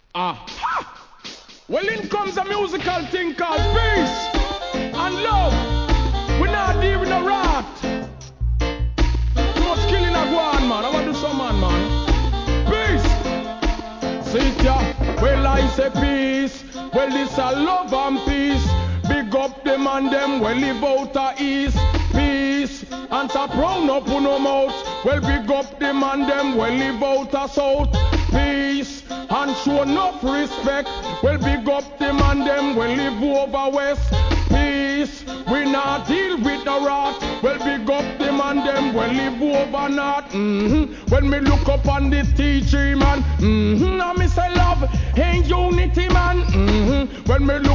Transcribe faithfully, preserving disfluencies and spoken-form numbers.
Ah. Well, in comes a musical thing called peace and love. We're not dealing with no rat. Too much killing a guan, man. I want to do some man, man. Peace. Sit ya. Well, I say peace. Well, this a love and peace. Big up them and them. Well, live out a east. Peace. Answer proud up on no mouth. Well, big up them and them. Well, live out a south. Peace. And show enough respect. Well, big up them and them. Well, live over west. Peace. We not deal with the rat. Well, big up them and them. Well, live over north. Mm-hmm. When me look up on this T G man. Mm-hmm. Now me say love ain't unity, man. Mm-hmm. When me look